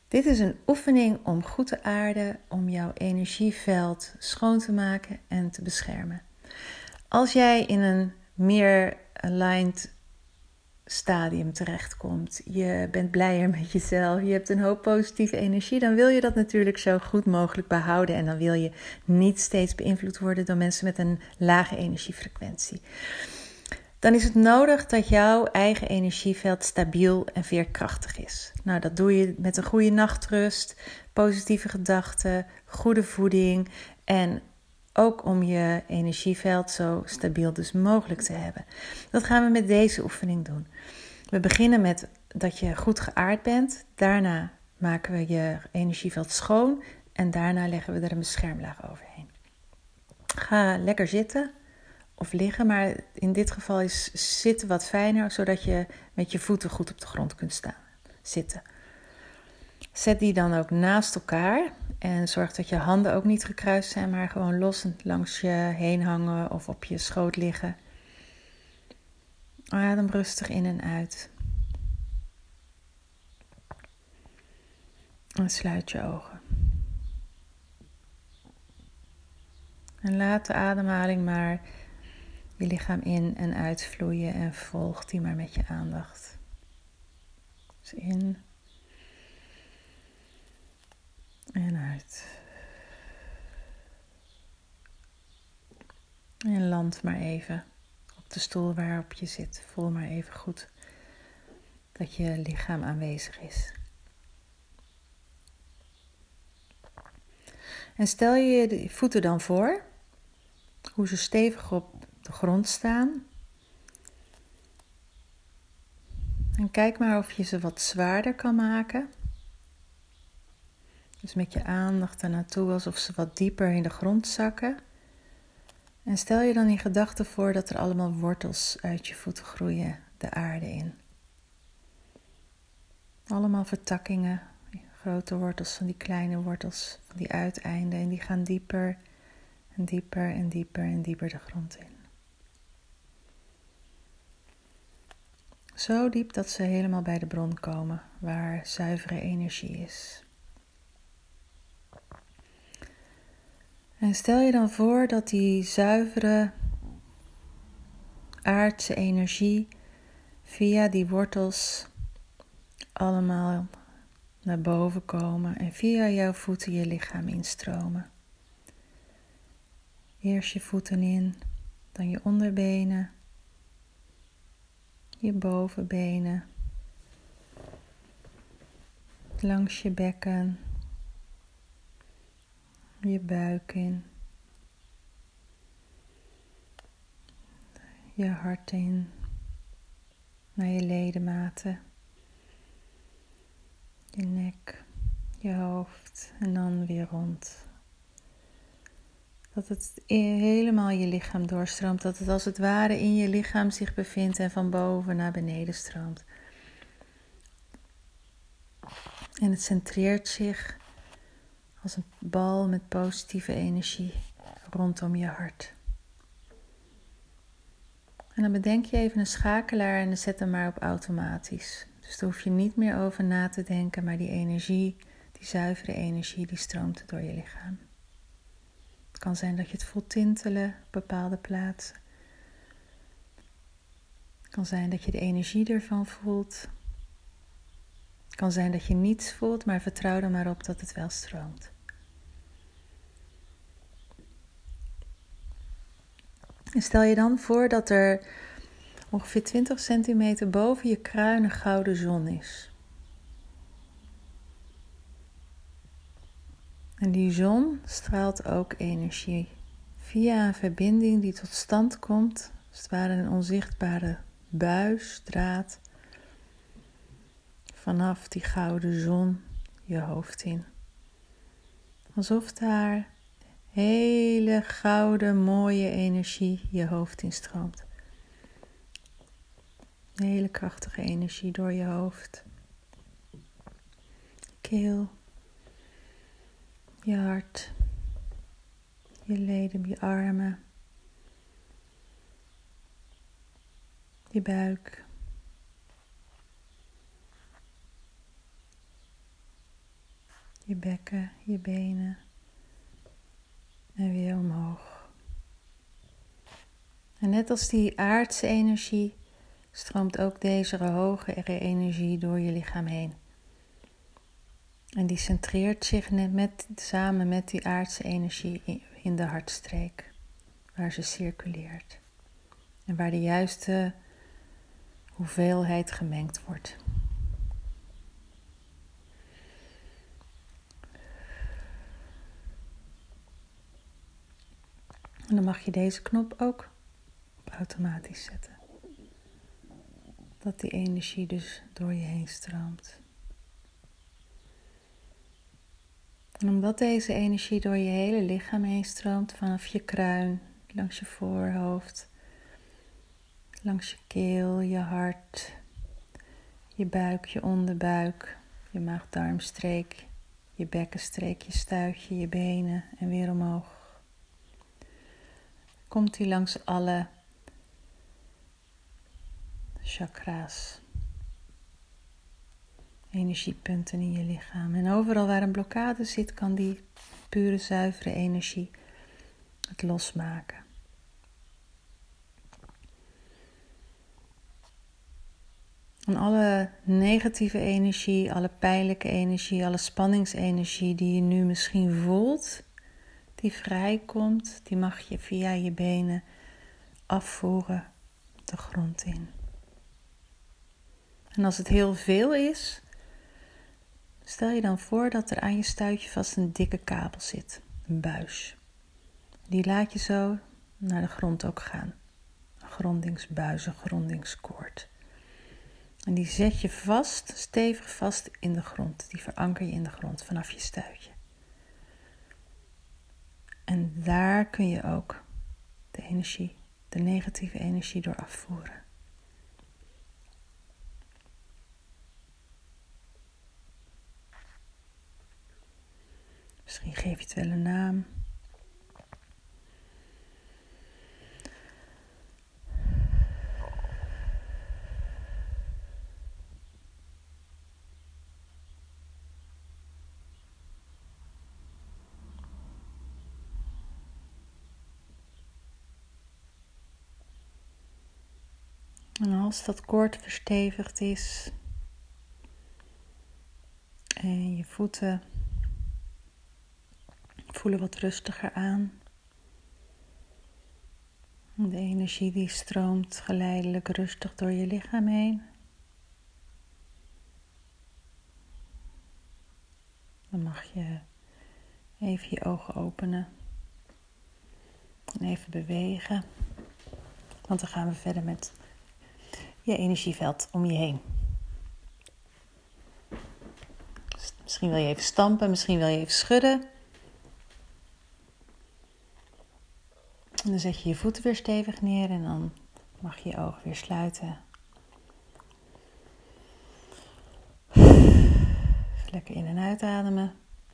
Dit is een oefening om goed te aarden, om jouw energieveld schoon te maken en te beschermen. Als jij in een meer aligned stadium terechtkomt, je bent blijer met jezelf, je hebt een hoop positieve energie, dan wil je dat natuurlijk zo goed mogelijk behouden en dan wil je niet steeds beïnvloed worden door mensen met een lage energiefrequentie. Dan is het nodig dat jouw eigen energieveld stabiel en veerkrachtig is. Nou, dat doe je met een goede nachtrust, positieve gedachten, goede voeding en ook om je energieveld zo stabiel dus mogelijk te hebben. Dat gaan we met deze oefening doen. We beginnen met dat je goed geaard bent. Daarna maken we je energieveld schoon en daarna leggen we er een beschermlaag overheen. Ga lekker zitten of liggen, maar in dit geval is zitten wat fijner, zodat je met je voeten goed op de grond kunt staan. Zitten. Zet die dan ook naast elkaar en zorg dat je handen ook niet gekruist zijn, maar gewoon los langs je heen hangen of op je schoot liggen. Adem rustig in en uit. En sluit je ogen. En laat de ademhaling maar je lichaam in en uitvloeien en volg die maar met je aandacht. Dus in en uit. En land maar even op de stoel waarop je zit. Voel maar even goed dat je lichaam aanwezig is. En stel je de voeten dan voor, hoe ze stevig op de grond staan. En kijk maar of je ze wat zwaarder kan maken. Dus met je aandacht ernaartoe alsof ze wat dieper in de grond zakken. En stel je dan in gedachten voor dat er allemaal wortels uit je voeten groeien, de aarde in. Allemaal vertakkingen, grote wortels van die kleine wortels, van die uiteinden. En die gaan dieper en dieper en dieper en dieper de grond in. Zo diep dat ze helemaal bij de bron komen, waar zuivere energie is. En stel je dan voor dat die zuivere aardse energie via die wortels allemaal naar boven komen en via jouw voeten je lichaam instromen. Eerst je voeten in, dan je onderbenen, je bovenbenen, langs je bekken, je buik in, je hart in, naar je ledematen, je nek, je hoofd en dan weer rond. Dat het helemaal je lichaam doorstroomt, dat het als het ware in je lichaam zich bevindt en van boven naar beneden stroomt. En het centreert zich als een bal met positieve energie rondom je hart. En dan bedenk je even een schakelaar en zet hem maar op automatisch. Dus daar hoef je niet meer over na te denken, maar die energie, die zuivere energie, die stroomt door je lichaam. Het kan zijn dat je het voelt tintelen op bepaalde plaatsen. Het kan zijn dat je de energie ervan voelt. Het kan zijn dat je niets voelt, maar vertrouw er maar op dat het wel stroomt. En stel je dan voor dat er ongeveer 20 centimeter boven je kruin een gouden zon is. En die zon straalt ook energie via een verbinding die tot stand komt, als het ware een onzichtbare buis, draad, vanaf die gouden zon je hoofd in. Alsof daar hele gouden mooie energie je hoofd instroomt. Een hele krachtige energie door je hoofd, keel, je hart, je leden, je armen, je buik, je bekken, je benen en weer omhoog. En net als die aardse energie stroomt ook deze hogere energie door je lichaam heen. En die centreert zich samen met die aardse energie in de hartstreek, waar ze circuleert. En waar de juiste hoeveelheid gemengd wordt. En dan mag je deze knop ook op automatisch zetten. Dat die energie dus door je heen stroomt. En omdat deze energie door je hele lichaam heen stroomt, vanaf je kruin, langs je voorhoofd, langs je keel, je hart, je buik, je onderbuik, je maag-darmstreek, je bekkenstreek, je stuitje, je benen en weer omhoog. Komt die langs alle chakra's, energiepunten in je lichaam. En overal waar een blokkade zit, kan die pure, zuivere energie het losmaken. En alle negatieve energie, alle pijnlijke energie, alle spanningsenergie die je nu misschien voelt, die vrijkomt, die mag je via je benen afvoeren de grond in. En als het heel veel is, stel je dan voor dat er aan je stuitje vast een dikke kabel zit, een buis. Die laat je zo naar de grond ook gaan. Een grondingsbuis, een grondingskoord. En die zet je vast, stevig vast in de grond. Die veranker je in de grond vanaf je stuitje. En daar kun je ook de energie, de negatieve energie door afvoeren. Misschien geef je het wel een naam. En als dat koord verstevigd is en je voeten voelen wat rustiger aan. De energie die stroomt geleidelijk rustig door je lichaam heen. Dan mag je even je ogen openen en even bewegen. Want dan gaan we verder met je energieveld om je heen. Dus misschien wil je even stampen, misschien wil je even schudden. En dan zet je je voeten weer stevig neer en dan mag je je ogen weer sluiten. Even lekker in- en uitademen.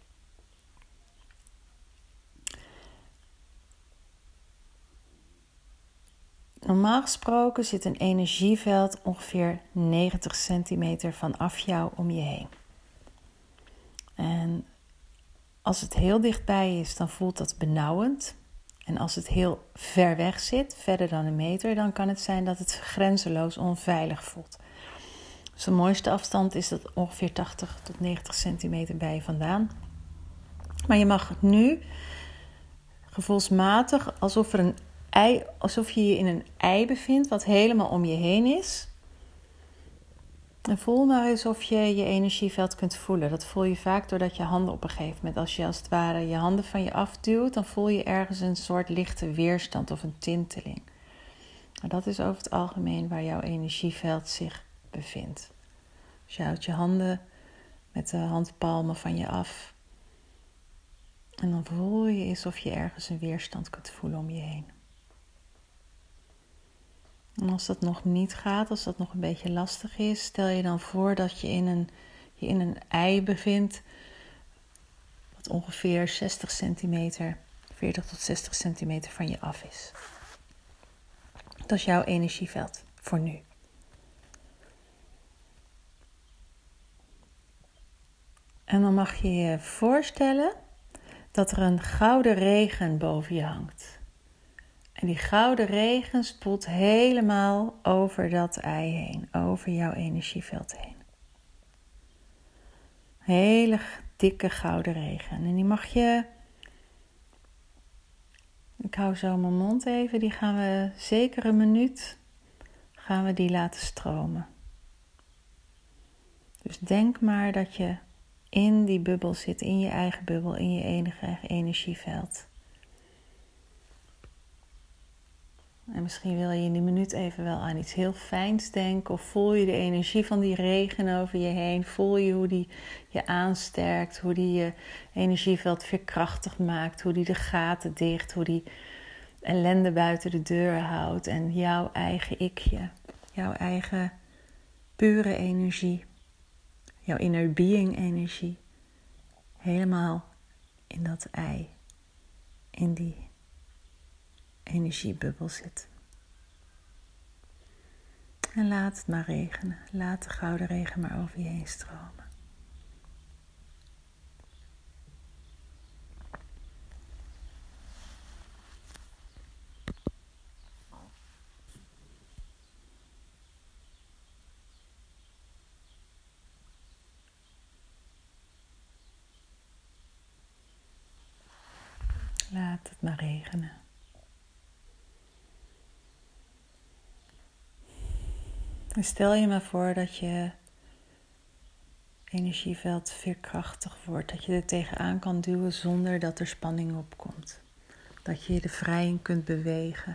Normaal gesproken zit een energieveld ongeveer 90 centimeter vanaf jou om je heen. En als het heel dichtbij is, dan voelt dat benauwend. En als het heel ver weg zit, verder dan een meter, dan kan het zijn dat het grenzeloos onveilig voelt. Dus de mooiste afstand is dat ongeveer 80 tot 90 centimeter bij je vandaan. Maar je mag nu gevoelsmatig, alsof je je in een ei bevindt wat helemaal om je heen is. En voel maar eens of je je energieveld kunt voelen. Dat voel je vaak doordat je handen op een gegeven moment, als je als het ware je handen van je afduwt, dan voel je ergens een soort lichte weerstand of een tinteling. Maar dat is over het algemeen waar jouw energieveld zich bevindt. Dus je houdt je handen met de handpalmen van je af. En dan voel je eens of je ergens een weerstand kunt voelen om je heen. En als dat nog niet gaat, als dat nog een beetje lastig is, stel je dan voor dat je in een ei bevindt, wat ongeveer 60 centimeter, 40 tot 60 centimeter van je af is. Dat is jouw energieveld voor nu. En dan mag je je voorstellen dat er een gouden regen boven je hangt. En die gouden regen spoelt helemaal over dat ei heen, over jouw energieveld heen. Hele dikke gouden regen. En die mag je... Ik hou zo mijn mond even, die gaan we zeker een minuut gaan we die laten stromen. Dus denk maar dat je in die bubbel zit, in je eigen bubbel, in je eigen energieveld. En misschien wil je in die minuut even wel aan iets heel fijns denken. Of voel je de energie van die regen over je heen. Voel je hoe die je aansterkt. Hoe die je energieveld veerkrachtig maakt. Hoe die de gaten dicht. Hoe die ellende buiten de deur houdt. En jouw eigen ikje. Jouw eigen pure energie. Jouw inner being energie. Helemaal in dat ei. In die energiebubbel zit. En laat het maar regenen. Laat de gouden regen maar over je heen stromen. Laat het maar regenen. En stel je maar voor dat je energieveld veerkrachtig wordt. Dat je er tegenaan kan duwen zonder dat er spanning opkomt. Dat je je er vrij in kunt bewegen.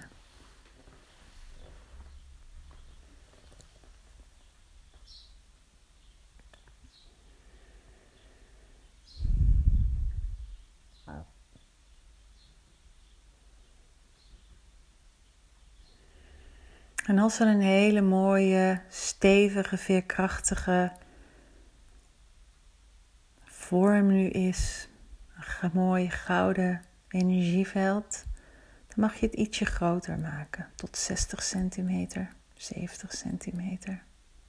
En als er een hele mooie, stevige, veerkrachtige vorm nu is, een mooi gouden energieveld, dan mag je het ietsje groter maken, tot 60 centimeter, 70 centimeter.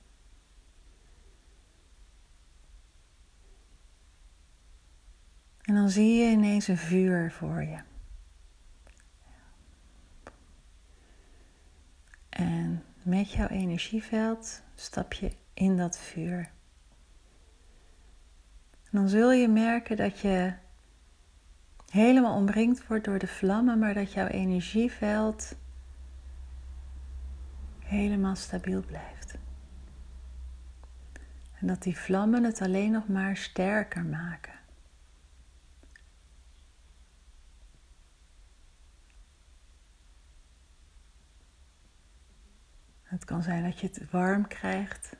En dan zie je ineens een vuur voor je. En met jouw energieveld stap je in dat vuur. En dan zul je merken dat je helemaal omringd wordt door de vlammen, maar dat jouw energieveld helemaal stabiel blijft. En dat die vlammen het alleen nog maar sterker maken. Het kan zijn dat je het warm krijgt.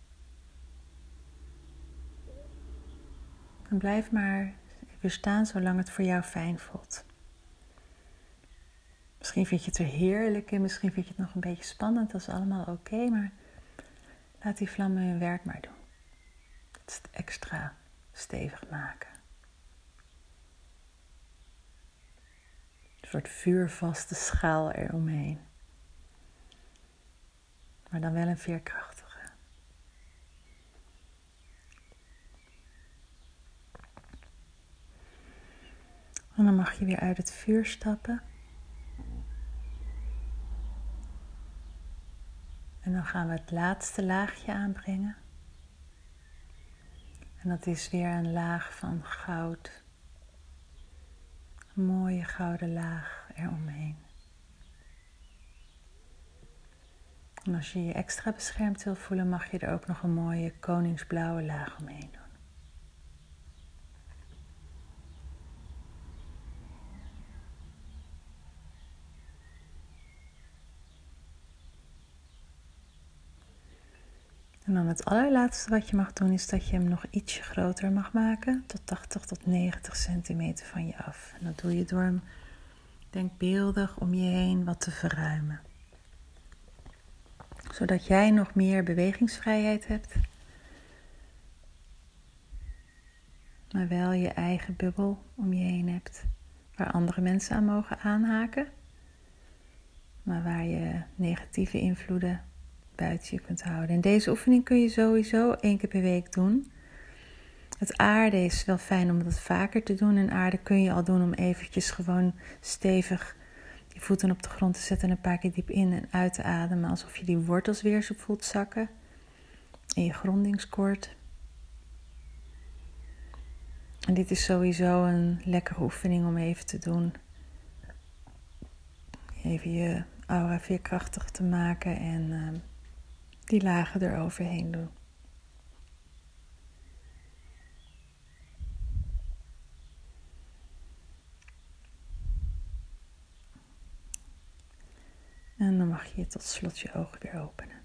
En blijf maar even staan zolang het voor jou fijn voelt. Misschien vind je het er heerlijk in, misschien vind je het nog een beetje spannend. Dat is allemaal oké, maar laat die vlammen hun werk maar doen. Het extra stevig maken. Een soort vuurvaste schaal eromheen. Maar dan wel een veerkrachtige. En dan mag je weer uit het vuur stappen. En dan gaan we het laatste laagje aanbrengen. En dat is weer een laag van goud. Een mooie gouden laag eromheen. En als je je extra beschermd wil voelen, mag je er ook nog een mooie koningsblauwe laag omheen doen. En dan het allerlaatste wat je mag doen is dat je hem nog ietsje groter mag maken. Tot 80 tot 90 centimeter van je af. En dat doe je door hem denkbeeldig om je heen wat te verruimen. Zodat jij nog meer bewegingsvrijheid hebt. Maar wel je eigen bubbel om je heen hebt. Waar andere mensen aan mogen aanhaken. Maar waar je negatieve invloeden buiten je kunt houden. En deze oefening kun je sowieso 1 keer per week doen. Het aarden is wel fijn om dat vaker te doen. En aarden kun je al doen om eventjes gewoon stevig je voeten op de grond te zetten en een paar keer diep in en uit te ademen. Alsof je die wortels weer zo voelt zakken in je grondingskoord. En dit is sowieso een lekkere oefening om even te doen. Even je aura veerkrachtig te maken en die lagen eroverheen doen. En dan mag je tot slot je ogen weer openen.